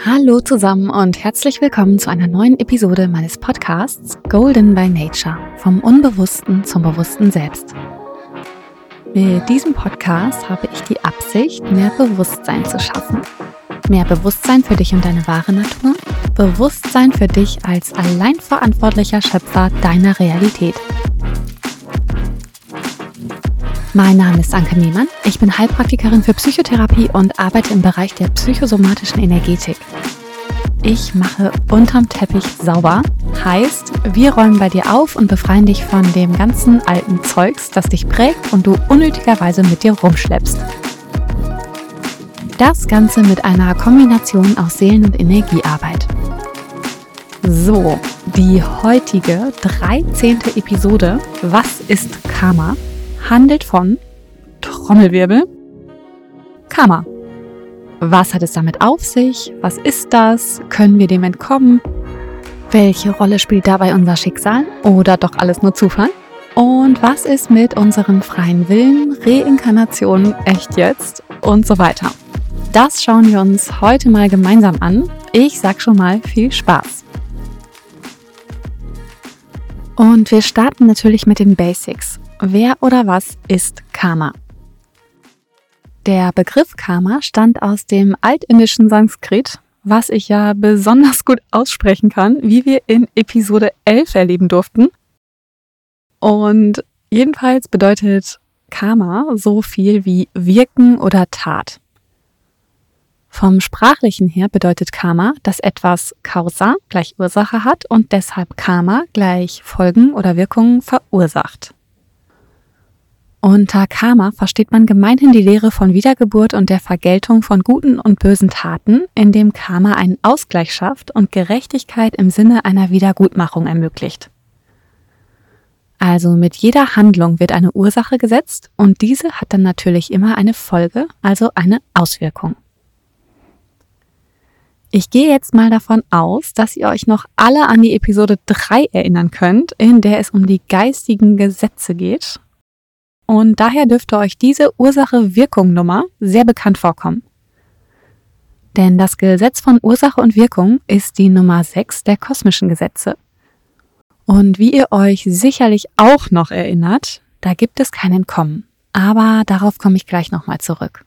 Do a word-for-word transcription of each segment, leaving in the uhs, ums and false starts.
Hallo zusammen und herzlich willkommen zu einer neuen Episode meines Podcasts Golden by Nature, vom Unbewussten zum bewussten Selbst. Mit diesem Podcast habe ich die Absicht, mehr Bewusstsein zu schaffen. Mehr Bewusstsein für dich und deine wahre Natur, Bewusstsein für dich als allein verantwortlicher Schöpfer deiner Realität. Mein Name ist Anke Mehmann, ich bin Heilpraktikerin für Psychotherapie und arbeite im Bereich der psychosomatischen Energetik. Ich mache unterm Teppich sauber, heißt, wir räumen bei dir auf und befreien dich von dem ganzen alten Zeugs, das dich prägt und du unnötigerweise mit dir rumschleppst. Das Ganze mit einer Kombination aus Seelen- und Energiearbeit. So, die heutige dreizehnte Episode Was ist Karma? Handelt von Trommelwirbel, Karma. Was hat es damit auf sich? Was ist das? Können wir dem entkommen? Welche Rolle spielt dabei unser Schicksal oder doch alles nur Zufall? Und was ist mit unserem freien Willen, Reinkarnation, echt jetzt und so weiter? Das schauen wir uns heute mal gemeinsam an. Ich sag schon mal viel Spaß. Und wir starten natürlich mit den Basics. Wer oder was ist Karma? Der Begriff Karma stammt aus dem altindischen Sanskrit, was ich ja besonders gut aussprechen kann, wie wir in Episode elf erleben durften. Und jedenfalls bedeutet Karma so viel wie Wirken oder Tat. Vom Sprachlichen her bedeutet Karma, dass etwas Causa gleich Ursache hat und deshalb Karma gleich Folgen oder Wirkungen verursacht. Unter Karma versteht man gemeinhin die Lehre von Wiedergeburt und der Vergeltung von guten und bösen Taten, indem Karma einen Ausgleich schafft und Gerechtigkeit im Sinne einer Wiedergutmachung ermöglicht. Also mit jeder Handlung wird eine Ursache gesetzt und diese hat dann natürlich immer eine Folge, also eine Auswirkung. Ich gehe jetzt mal davon aus, dass ihr euch noch alle an die Episode drei erinnern könnt, in der es um die geistigen Gesetze geht. Und daher dürfte euch diese Ursache-Wirkung-Nummer sehr bekannt vorkommen. Denn das Gesetz von Ursache und Wirkung ist die Nummer sechs der kosmischen Gesetze. Und wie ihr euch sicherlich auch noch erinnert, da gibt es kein Entkommen. Aber darauf komme ich gleich nochmal zurück.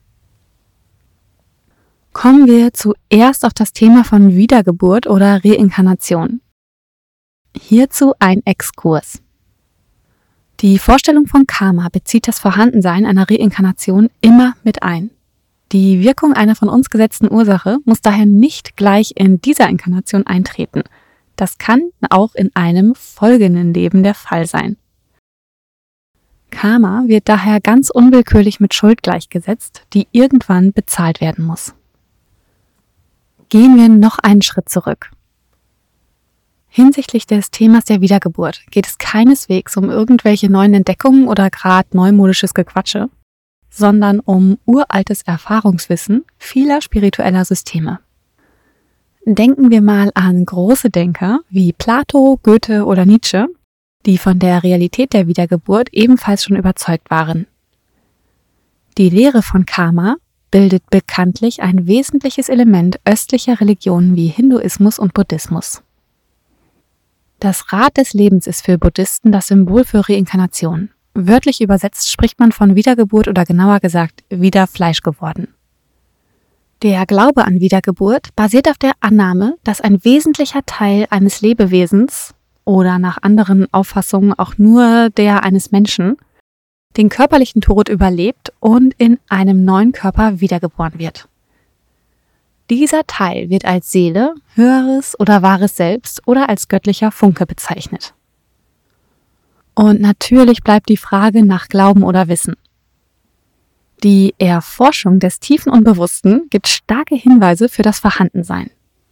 Kommen wir zuerst auf das Thema von Wiedergeburt oder Reinkarnation. Hierzu ein Exkurs. Die Vorstellung von Karma bezieht das Vorhandensein einer Reinkarnation immer mit ein. Die Wirkung einer von uns gesetzten Ursache muss daher nicht gleich in dieser Inkarnation eintreten. Das kann auch in einem folgenden Leben der Fall sein. Karma wird daher ganz unwillkürlich mit Schuld gleichgesetzt, die irgendwann bezahlt werden muss. Gehen wir noch einen Schritt zurück. Hinsichtlich des Themas der Wiedergeburt geht es keineswegs um irgendwelche neuen Entdeckungen oder gerade neumodisches Gequatsche, sondern um uraltes Erfahrungswissen vieler spiritueller Systeme. Denken wir mal an große Denker wie Plato, Goethe oder Nietzsche, die von der Realität der Wiedergeburt ebenfalls schon überzeugt waren. Die Lehre von Karma bildet bekanntlich ein wesentliches Element östlicher Religionen wie Hinduismus und Buddhismus. Das Rad des Lebens ist für Buddhisten das Symbol für Reinkarnation. Wörtlich übersetzt spricht man von Wiedergeburt oder genauer gesagt, wieder Fleisch geworden. Der Glaube an Wiedergeburt basiert auf der Annahme, dass ein wesentlicher Teil eines Lebewesens oder nach anderen Auffassungen auch nur der eines Menschen den körperlichen Tod überlebt und in einem neuen Körper wiedergeboren wird. Dieser Teil wird als Seele, höheres oder wahres Selbst oder als göttlicher Funke bezeichnet. Und natürlich bleibt die Frage nach Glauben oder Wissen. Die Erforschung des tiefen Unbewussten gibt starke Hinweise für das Vorhandensein.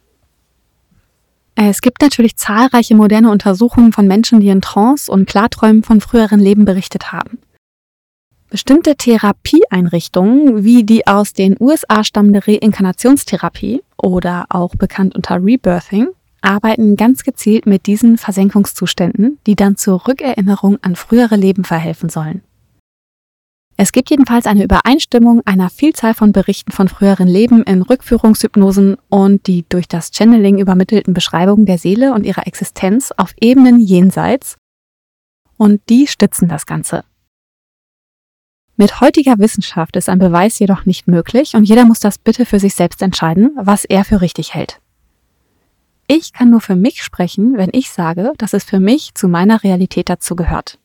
Es gibt natürlich zahlreiche moderne Untersuchungen von Menschen, die in Trance und Klarträumen von früheren Leben berichtet haben. Bestimmte Therapieeinrichtungen, wie die aus den U S A stammende Reinkarnationstherapie oder auch bekannt unter Rebirthing, arbeiten ganz gezielt mit diesen Versenkungszuständen, die dann zur Rückerinnerung an frühere Leben verhelfen sollen. Es gibt jedenfalls eine Übereinstimmung einer Vielzahl von Berichten von früheren Leben in Rückführungshypnosen und die durch das Channeling übermittelten Beschreibungen der Seele und ihrer Existenz auf Ebenen jenseits, und die stützen das Ganze. Mit heutiger Wissenschaft ist ein Beweis jedoch nicht möglich und jeder muss das bitte für sich selbst entscheiden, was er für richtig hält. Ich kann nur für mich sprechen, wenn ich sage, dass es für mich zu meiner Realität dazu gehört.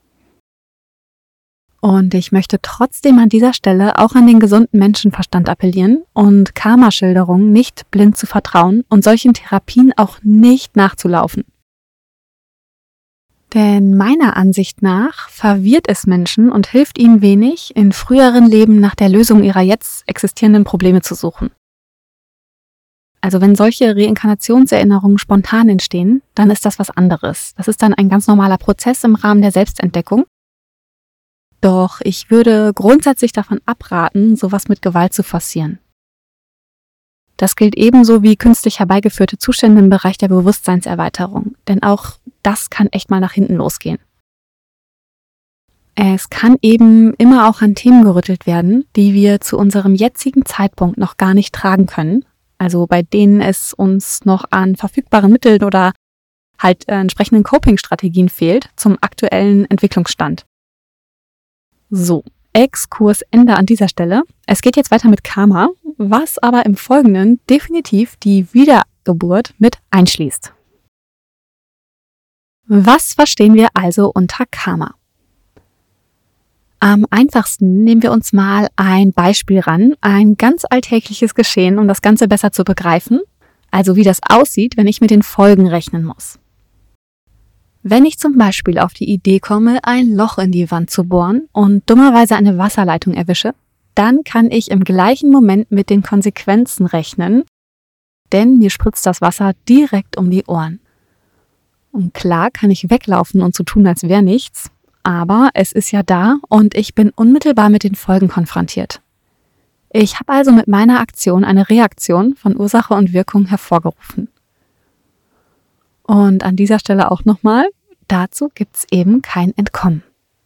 Und ich möchte trotzdem an dieser Stelle auch an den gesunden Menschenverstand appellieren und Karma-Schilderungen nicht blind zu vertrauen und solchen Therapien auch nicht nachzulaufen. Denn meiner Ansicht nach verwirrt es Menschen und hilft ihnen wenig, in früheren Leben nach der Lösung ihrer jetzt existierenden Probleme zu suchen. Also wenn solche Reinkarnationserinnerungen spontan entstehen, dann ist das was anderes. Das ist dann ein ganz normaler Prozess im Rahmen der Selbstentdeckung. Doch ich würde grundsätzlich davon abraten, sowas mit Gewalt zu forcieren. Das gilt ebenso wie künstlich herbeigeführte Zustände im Bereich der Bewusstseinserweiterung, denn auch das kann echt mal nach hinten losgehen. Es kann eben immer auch an Themen gerüttelt werden, die wir zu unserem jetzigen Zeitpunkt noch gar nicht tragen können, also bei denen es uns noch an verfügbaren Mitteln oder halt äh, entsprechenden Coping-Strategien fehlt zum aktuellen Entwicklungsstand. So, Exkurs Ende an dieser Stelle. Es geht jetzt weiter mit Karma, was aber im Folgenden definitiv die Wiedergeburt mit einschließt. Was verstehen wir also unter Karma? Am einfachsten nehmen wir uns mal ein Beispiel ran, ein ganz alltägliches Geschehen, um das Ganze besser zu begreifen, also wie das aussieht, wenn ich mit den Folgen rechnen muss. Wenn ich zum Beispiel auf die Idee komme, ein Loch in die Wand zu bohren und dummerweise eine Wasserleitung erwische, dann kann ich im gleichen Moment mit den Konsequenzen rechnen, denn mir spritzt das Wasser direkt um die Ohren. Und klar kann ich weglaufen und so tun, als wäre nichts, aber es ist ja da und ich bin unmittelbar mit den Folgen konfrontiert. Ich habe also mit meiner Aktion eine Reaktion von Ursache und Wirkung hervorgerufen. Und an dieser Stelle auch nochmal, dazu gibt's eben kein Entkommen.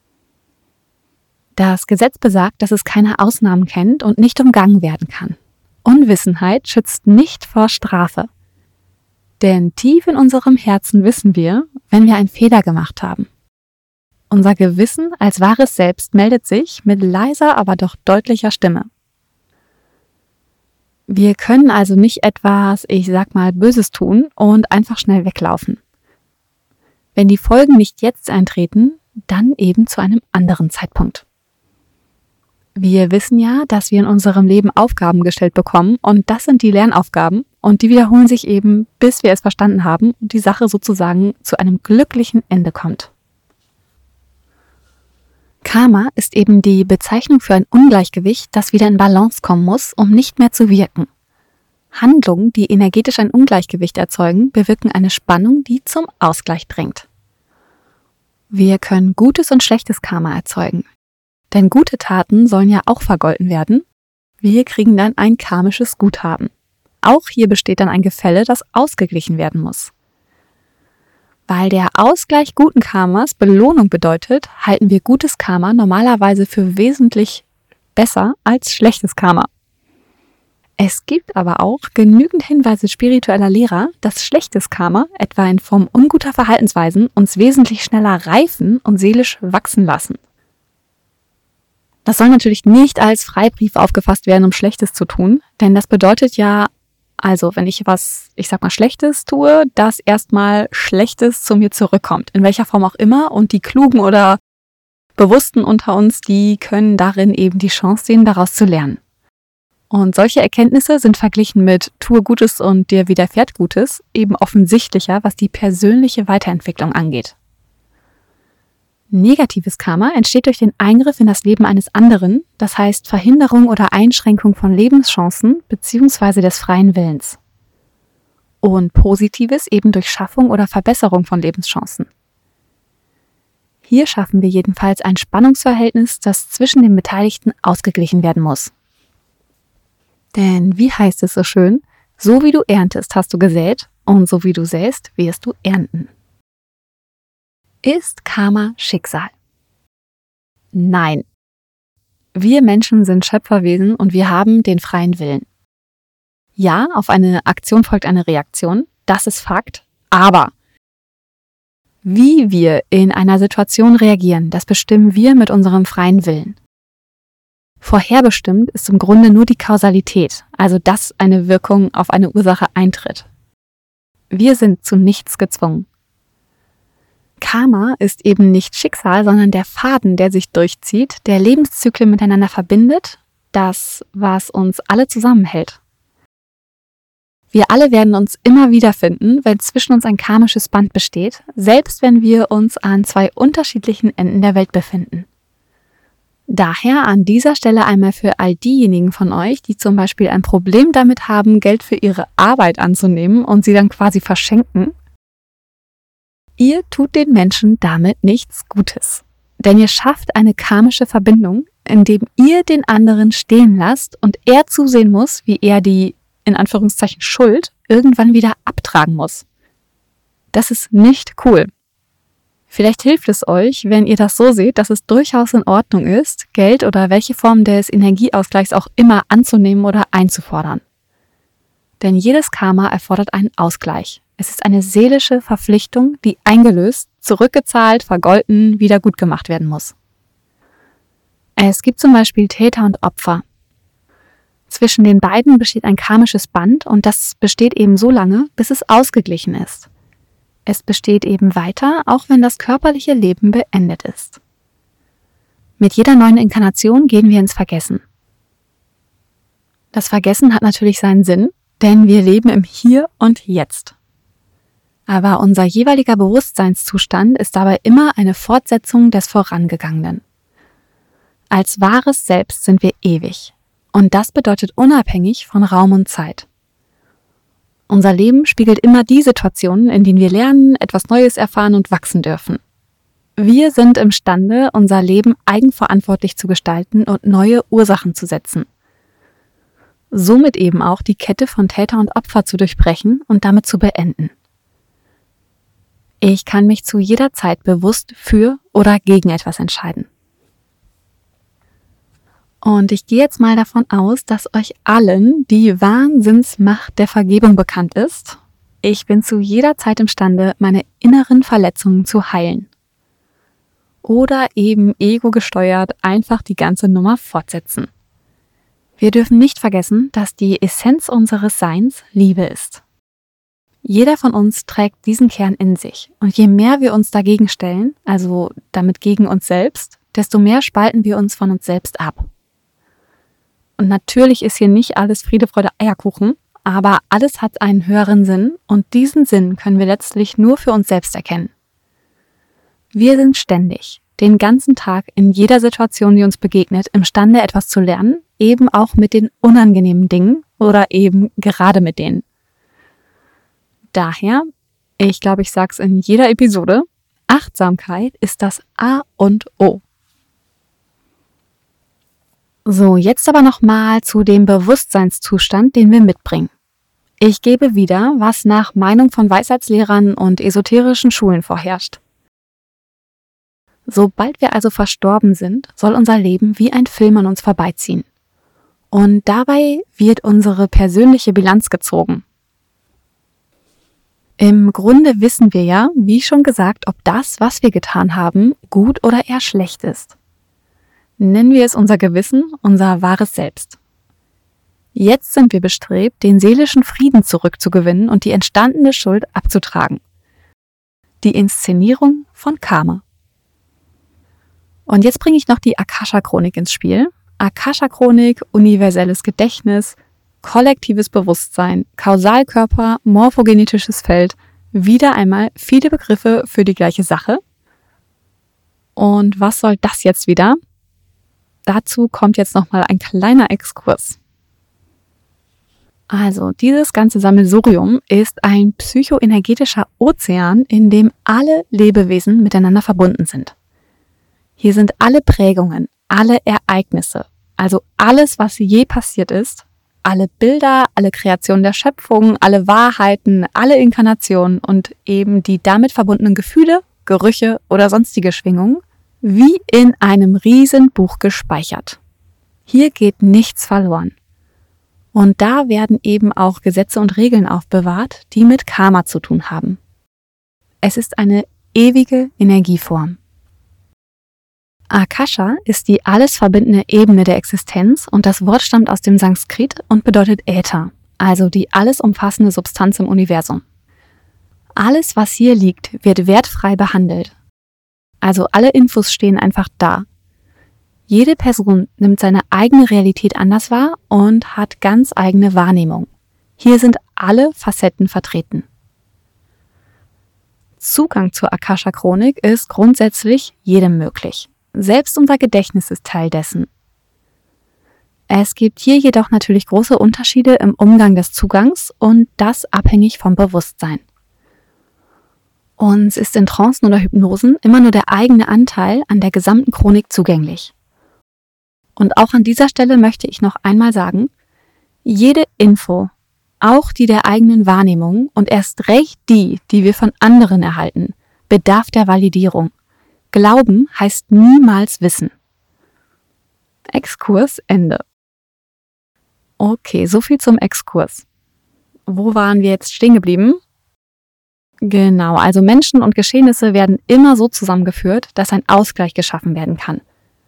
Das Gesetz besagt, dass es keine Ausnahmen kennt und nicht umgangen werden kann. Unwissenheit schützt nicht vor Strafe. Denn tief in unserem Herzen wissen wir, wenn wir einen Fehler gemacht haben. Unser Gewissen als wahres Selbst meldet sich mit leiser, aber doch deutlicher Stimme. Wir können also nicht etwas, ich sag mal, Böses tun und einfach schnell weglaufen. Wenn die Folgen nicht jetzt eintreten, dann eben zu einem anderen Zeitpunkt. Wir wissen ja, dass wir in unserem Leben Aufgaben gestellt bekommen und das sind die Lernaufgaben und die wiederholen sich eben, bis wir es verstanden haben und die Sache sozusagen zu einem glücklichen Ende kommt. Karma ist eben die Bezeichnung für ein Ungleichgewicht, das wieder in Balance kommen muss, um nicht mehr zu wirken. Handlungen, die energetisch ein Ungleichgewicht erzeugen, bewirken eine Spannung, die zum Ausgleich drängt. Wir können gutes und schlechtes Karma erzeugen. Denn gute Taten sollen ja auch vergolten werden. Wir kriegen dann ein karmisches Guthaben. Auch hier besteht dann ein Gefälle, das ausgeglichen werden muss. Weil der Ausgleich guten Karmas Belohnung bedeutet, halten wir gutes Karma normalerweise für wesentlich besser als schlechtes Karma. Es gibt aber auch genügend Hinweise spiritueller Lehrer, dass schlechtes Karma, etwa in Form unguter Verhaltensweisen, uns wesentlich schneller reifen und seelisch wachsen lassen. Das soll natürlich nicht als Freibrief aufgefasst werden, um Schlechtes zu tun, denn das bedeutet ja, also wenn ich was, ich sag mal, Schlechtes tue, dass erstmal Schlechtes zu mir zurückkommt, in welcher Form auch immer, und die Klugen oder Bewussten unter uns, die können darin eben die Chance sehen, daraus zu lernen. Und solche Erkenntnisse sind verglichen mit tue Gutes und dir widerfährt Gutes eben offensichtlicher, was die persönliche Weiterentwicklung angeht. Negatives Karma entsteht durch den Eingriff in das Leben eines anderen, das heißt Verhinderung oder Einschränkung von Lebenschancen bzw. des freien Willens. Und Positives eben durch Schaffung oder Verbesserung von Lebenschancen. Hier schaffen wir jedenfalls ein Spannungsverhältnis, das zwischen den Beteiligten ausgeglichen werden muss. Denn wie heißt es so schön, so wie du erntest, hast du gesät und so wie du säst, wirst du ernten. Ist Karma Schicksal? Nein. Wir Menschen sind Schöpferwesen und wir haben den freien Willen. Ja, auf eine Aktion folgt eine Reaktion, das ist Fakt, aber wie wir in einer Situation reagieren, das bestimmen wir mit unserem freien Willen. Vorherbestimmt ist im Grunde nur die Kausalität, also dass eine Wirkung auf eine Ursache eintritt. Wir sind zu nichts gezwungen. Karma ist eben nicht Schicksal, sondern der Faden, der sich durchzieht, der Lebenszyklen miteinander verbindet, das, was uns alle zusammenhält. Wir alle werden uns immer wiederfinden, wenn zwischen uns ein karmisches Band besteht, selbst wenn wir uns an zwei unterschiedlichen Enden der Welt befinden. Daher an dieser Stelle einmal für all diejenigen von euch, die zum Beispiel ein Problem damit haben, Geld für ihre Arbeit anzunehmen und sie dann quasi verschenken. Ihr tut den Menschen damit nichts Gutes, denn ihr schafft eine karmische Verbindung, indem ihr den anderen stehen lasst und er zusehen muss, wie er die, in Anführungszeichen, Schuld irgendwann wieder abtragen muss. Das ist nicht cool. Vielleicht hilft es euch, wenn ihr das so seht, dass es durchaus in Ordnung ist, Geld oder welche Form des Energieausgleichs auch immer anzunehmen oder einzufordern. Denn jedes Karma erfordert einen Ausgleich. Es ist eine seelische Verpflichtung, die eingelöst, zurückgezahlt, vergolten, wieder gut gemacht werden muss. Es gibt zum Beispiel Täter und Opfer. Zwischen den beiden besteht ein karmisches Band und das besteht eben so lange, bis es ausgeglichen ist. Es besteht eben weiter, auch wenn das körperliche Leben beendet ist. Mit jeder neuen Inkarnation gehen wir ins Vergessen. Das Vergessen hat natürlich seinen Sinn, denn wir leben im Hier und Jetzt. Aber unser jeweiliger Bewusstseinszustand ist dabei immer eine Fortsetzung des Vorangegangenen. Als wahres Selbst sind wir ewig. Und das bedeutet unabhängig von Raum und Zeit. Unser Leben spiegelt immer die Situationen, in denen wir lernen, etwas Neues erfahren und wachsen dürfen. Wir sind imstande, unser Leben eigenverantwortlich zu gestalten und neue Ursachen zu setzen. Somit eben auch die Kette von Täter und Opfer zu durchbrechen und damit zu beenden. Ich kann mich zu jeder Zeit bewusst für oder gegen etwas entscheiden. Und ich gehe jetzt mal davon aus, dass euch allen die Wahnsinnsmacht der Vergebung bekannt ist. Ich bin zu jeder Zeit imstande, meine inneren Verletzungen zu heilen. Oder eben ego-gesteuert einfach die ganze Nummer fortsetzen. Wir dürfen nicht vergessen, dass die Essenz unseres Seins Liebe ist. Jeder von uns trägt diesen Kern in sich. Und je mehr wir uns dagegen stellen, also damit gegen uns selbst, desto mehr spalten wir uns von uns selbst ab. Und natürlich ist hier nicht alles Friede, Freude, Eierkuchen, aber alles hat einen höheren Sinn und diesen Sinn können wir letztlich nur für uns selbst erkennen. Wir sind ständig, den ganzen Tag, in jeder Situation, die uns begegnet, imstande, etwas zu lernen, eben auch mit den unangenehmen Dingen oder eben gerade mit denen. Daher, ich glaube, ich sage es in jeder Episode, Achtsamkeit ist das A und O. So, jetzt aber nochmal zu dem Bewusstseinszustand, den wir mitbringen. Ich gebe wieder, was nach Meinung von Weisheitslehrern und esoterischen Schulen vorherrscht. Sobald wir also verstorben sind, soll unser Leben wie ein Film an uns vorbeiziehen. Und dabei wird unsere persönliche Bilanz gezogen. Im Grunde wissen wir ja, wie schon gesagt, ob das, was wir getan haben, gut oder eher schlecht ist. Nennen wir es unser Gewissen, unser wahres Selbst. Jetzt sind wir bestrebt, den seelischen Frieden zurückzugewinnen und die entstandene Schuld abzutragen. Die Inszenierung von Karma. Und jetzt bringe ich noch die Akasha-Chronik ins Spiel. Akasha-Chronik, universelles Gedächtnis, kollektives Bewusstsein, Kausalkörper, morphogenetisches Feld, wieder einmal viele Begriffe für die gleiche Sache. Und was soll das jetzt wieder? Dazu kommt jetzt nochmal ein kleiner Exkurs. Also, dieses ganze Sammelsurium ist ein psychoenergetischer Ozean, in dem alle Lebewesen miteinander verbunden sind. Hier sind alle Prägungen, alle Ereignisse, also alles, was je passiert ist, alle Bilder, alle Kreationen der Schöpfung, alle Wahrheiten, alle Inkarnationen und eben die damit verbundenen Gefühle, Gerüche oder sonstige Schwingungen, wie in einem Riesenbuch gespeichert. Hier geht nichts verloren. Und da werden eben auch Gesetze und Regeln aufbewahrt, die mit Karma zu tun haben. Es ist eine ewige Energieform. Akasha ist die alles verbindende Ebene der Existenz und das Wort stammt aus dem Sanskrit und bedeutet Äther, also die alles umfassende Substanz im Universum. Alles, was hier liegt, wird wertfrei behandelt. Also alle Infos stehen einfach da. Jede Person nimmt seine eigene Realität anders wahr und hat ganz eigene Wahrnehmung. Hier sind alle Facetten vertreten. Zugang zur Akasha-Chronik ist grundsätzlich jedem möglich. Selbst unser Gedächtnis ist Teil dessen. Es gibt hier jedoch natürlich große Unterschiede im Umgang des Zugangs und das abhängig vom Bewusstsein. Uns ist in Trancen oder Hypnosen immer nur der eigene Anteil an der gesamten Chronik zugänglich. Und auch an dieser Stelle möchte ich noch einmal sagen, jede Info, auch die der eigenen Wahrnehmung und erst recht die, die wir von anderen erhalten, bedarf der Validierung. Glauben heißt niemals Wissen. Exkurs Ende. Okay, so viel zum Exkurs. Wo waren wir jetzt stehen geblieben? Genau, also Menschen und Geschehnisse werden immer so zusammengeführt, dass ein Ausgleich geschaffen werden kann.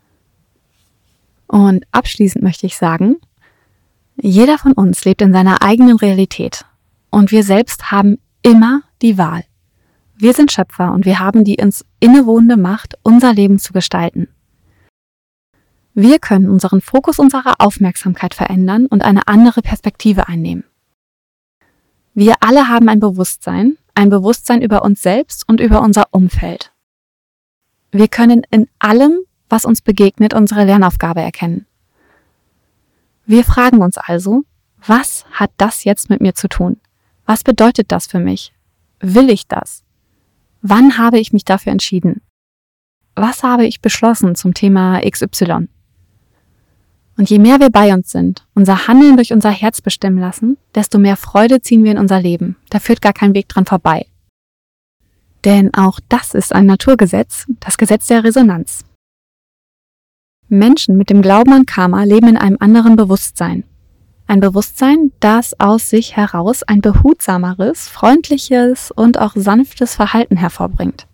Und abschließend möchte ich sagen, jeder von uns lebt in seiner eigenen Realität und wir selbst haben immer die Wahl. Wir sind Schöpfer und wir haben die uns innewohnende Macht, unser Leben zu gestalten. Wir können unseren Fokus unserer Aufmerksamkeit verändern und eine andere Perspektive einnehmen. Wir alle haben ein Bewusstsein, ein Bewusstsein über uns selbst und über unser Umfeld. Wir können in allem, was uns begegnet, unsere Lernaufgabe erkennen. Wir fragen uns also, was hat das jetzt mit mir zu tun? Was bedeutet das für mich? Will ich das? Wann habe ich mich dafür entschieden? Was habe ich beschlossen zum Thema X Y? Und je mehr wir bei uns sind, unser Handeln durch unser Herz bestimmen lassen, desto mehr Freude ziehen wir in unser Leben. Da führt gar kein Weg dran vorbei. Denn auch das ist ein Naturgesetz, das Gesetz der Resonanz. Menschen mit dem Glauben an Karma leben in einem anderen Bewusstsein. Ein Bewusstsein, das aus sich heraus ein behutsameres, freundliches und auch sanftes Verhalten hervorbringt.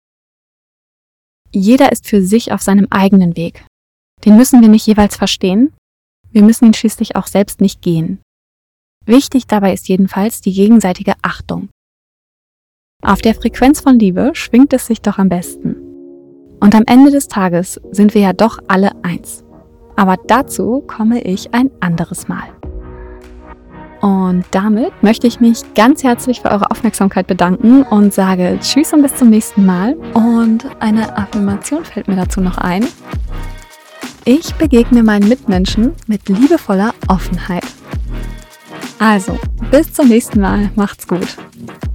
Jeder ist für sich auf seinem eigenen Weg. Den müssen wir nicht jeweils verstehen, wir müssen ihn schließlich auch selbst nicht gehen. Wichtig dabei ist jedenfalls die gegenseitige Achtung. Auf der Frequenz von Liebe schwingt es sich doch am besten. Und am Ende des Tages sind wir ja doch alle eins. Aber dazu komme ich ein anderes Mal. Und damit möchte ich mich ganz herzlich für eure Aufmerksamkeit bedanken und sage Tschüss und bis zum nächsten Mal. Und eine Affirmation fällt mir dazu noch ein. Ich begegne meinen Mitmenschen mit liebevoller Offenheit. Also, bis zum nächsten Mal. Macht's gut.